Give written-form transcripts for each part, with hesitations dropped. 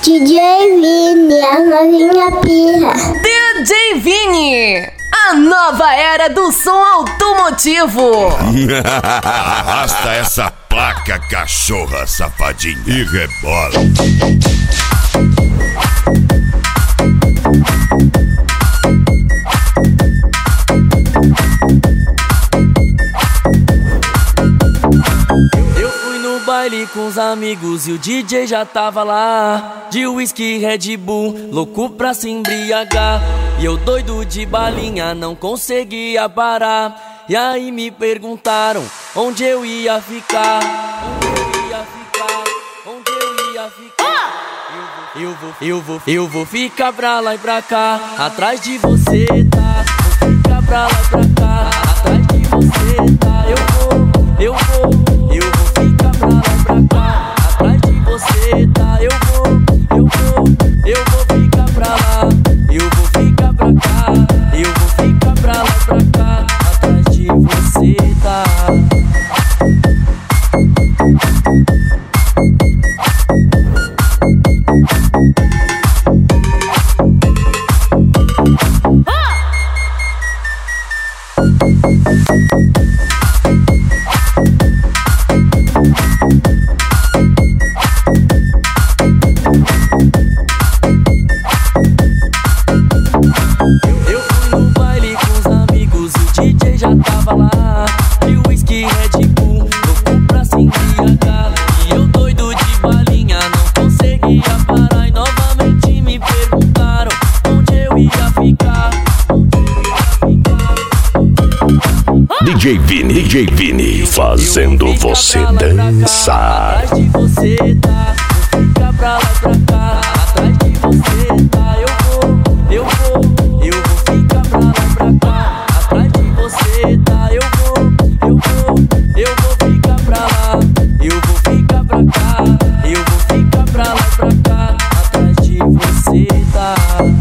DJ Vini, a novinha pirra. DJ Vini, a nova era do som automotivo. Arrasta essa placa, cachorra safadinha, e rebola. Eu fui no baile com os amigos e o DJ já tava lá. De whisky, Red Bull, louco pra se embriagar. E eu doido de balinha, não conseguia parar. E aí me perguntaram onde eu ia ficar. Onde eu ia ficar. Eu vou ficar pra lá e pra cá. Atrás de você, tá? Vou ficar pra lá e pra cá. Atrás de você, tá? Eu vou ficar pra lá e pra cá. Atrás de você, tá? Eu vou ficar pra lá. Eu vou ficar pra cá. Eu vou ficar pra lá e pra cá. Atrás de você, tá? Eu fui no baile com os amigos e o DJ já tava lá. De whisky, Red Bull, louco pra se embriagar. E eu doido de balinha, não conseguia parar. E novamente me perguntaram onde eu ia ficar. DJ Vini fazendo você dançar. Atrás de você, tá? Vou ficar pra lá e pra cá. Atrás de você, tá? Eu vou ficar pra lá e pra cá. Atrás de você, tá? Eu vou ficar pra lá. Eu vou ficar pra cá. Eu vou ficar pra lá e pra cá. Atrás de você, tá?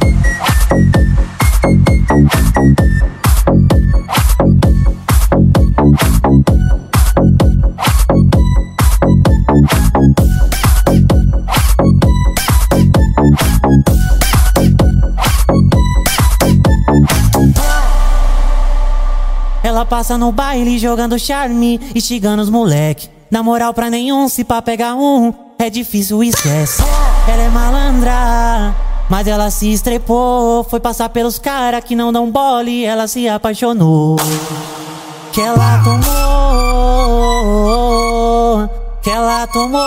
Ela passa no baile jogando charme, instigando os moleque. Na moral pra nenhum, se pá pegar um, é difícil, esquece. Ela é malandra, mas ela se estrepou. Foi passar pelos cara que não dão bola e ela se apaixonou. Que ela tomou,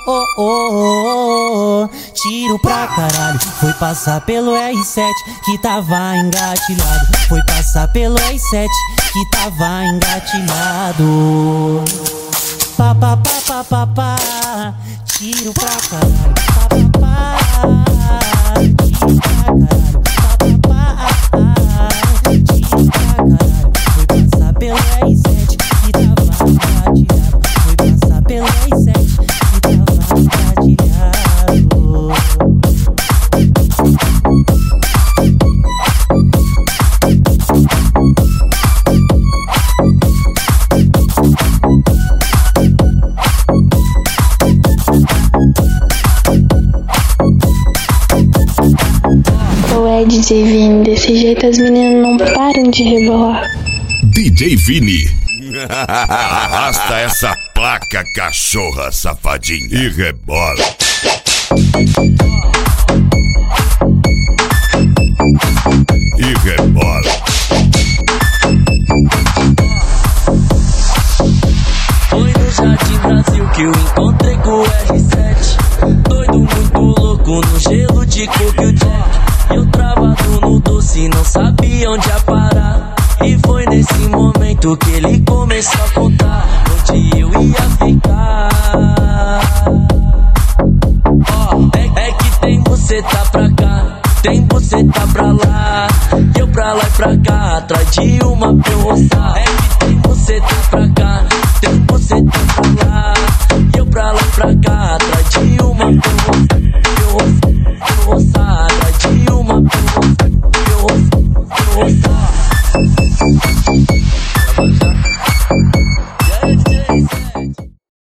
tiro pra caralho. Foi passar pelo R7 que tava engatilhado. Foi passar pelo R7 que tava engatilhado. Pá, pá, pá, pá, pá, pá. Tiro pra caralho. Pá, pá, pá. Tiro pra caralho. Pá, pá, pá. Tiro pra caralho. Foi passar pelo R7 que tava engatilhado. Foi passar pelo R7 que tava engatilhado. Ué, DJ Vini, desse jeito as meninas não param de rebolar. DJ Vini. Arrasta essa placa, cachorra safadinha, e rebola. E rebola. Foi no Jardim Brasil que eu encontrei com o R7. Doido, muito louco, no gelo de coco e o Jack. Eu travado no doce, não sabia onde ia parar. E foi nesse momento que ele começou a contar onde eu ia ficar. É que tem buceta pra cá, tem buceta pra lá. Eu pra lá e pra cá, atrás de uma pra eu roçar. É que tem buceta